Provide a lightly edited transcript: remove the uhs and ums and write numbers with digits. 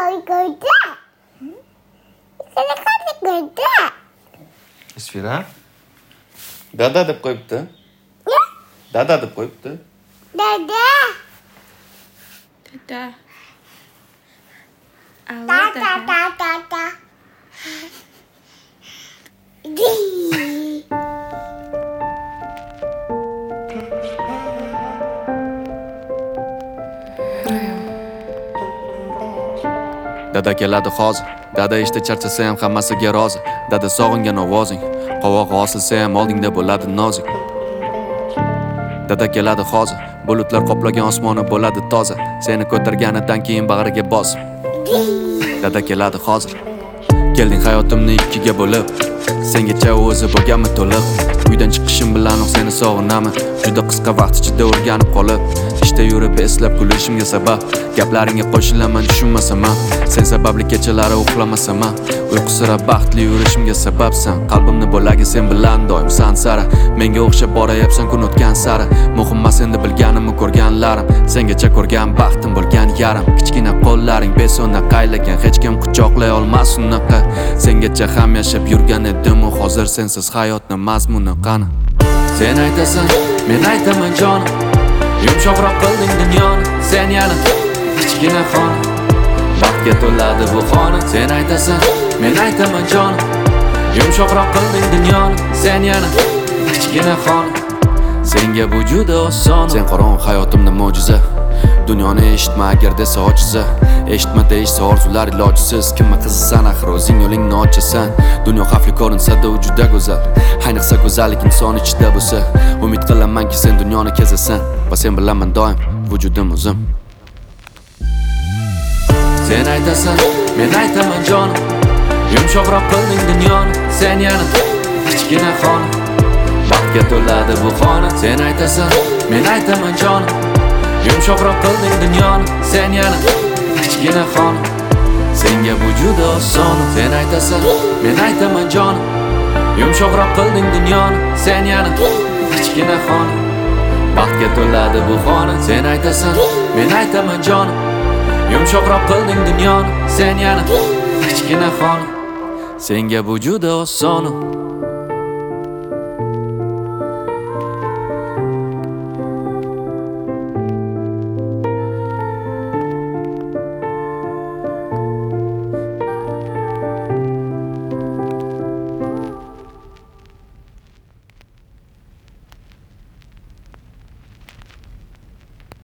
Isfira dada deb qo'yibdi. Dada deb qo'yibdi. Dada. Allo dada. Dada keladi hozir. Dada ishda charchasa ham hammasiga rozi. Dada sog'ingan ovozing, qovog'i osilsa ham oldingda bo'ladi nozik. Dada keladi hozir. Bulutlar qoplagan osmoni bo'ladi toza. Seni ko'targanidan keyin bag'riga bos. Dada keladi hozir. Kelding hayotimni ikkiga bo'lib. Sengacha o'zi bo'lganmi to'liq. Uydan chiqishim bilanoq seni sog'inaman. Juda qisqa vaqt ichida o'rganib qolib, ishda yurib eslab kulishimga sabab. Gaplaringga qo'shilaman tushunmasam ham. Sen sababli kechalari uxlamasam ham. Uyqusira baxtli yurishimga sababsan. Qalbimni bo'lagi sen bilan doim san sara. Menga o'xshab borayapsan kun o'tgan sari. Muhim emas endi bilganimni ko'rganlarim. Sengacha ko'rgan baxtim bo'lgan yarim. Kichkina qo'llaring besona qaylagan, hech kim quchoqlay olmas unaqa. Sengacha ham yashab yurgan edim, hozir sensiz hayotning mazmuni qani? Sen aytasan, men aytaman jon. Yumshoqroq qilding dunyoni, sen yana kichkina xon. Baxtga to'ladi bu xona. Sen aytasan, men aytaman jon. Yumshoqroq qilding dunyoni, sen yana kichkina xon. Senga bu juda oson. Sen qorong'u hayotimda mo'jiza. Dunyoni eshitma agar desa ojiza. Eshitma deyishsa orzular ilojisiz. Kimma qizisan axir o'zing yo'lingni ochasan. Dunyo xavfli ko'rinsa-da u juda go'zal. Ayniqsa go'zallik inson ichida bo'lsa. Umid qilamanki sen dunyoni kezasan va sen bilaman doim vujudim o'zim. Sen aytasan, men aytaman jon. Yumshoqroq qilding dunyoni, sen yana kichkina xon. Baxtga to'ladi bu xona. Sen aytasan, men aytaman jon. Yumshoqroq qilding dunyoni, sen yana kichkina xon. Senga bu juda oson. Sen aytasan, men aytaman jon. Yumshoqroq qilding dunyoni, sen yana kichkina xon. Baxtga to'ladi bu xona. Sen aytasan, men aytaman jon. Yumshoqroq qilding dunyoni, sen yana kichkina xon. Senga bu juda oson.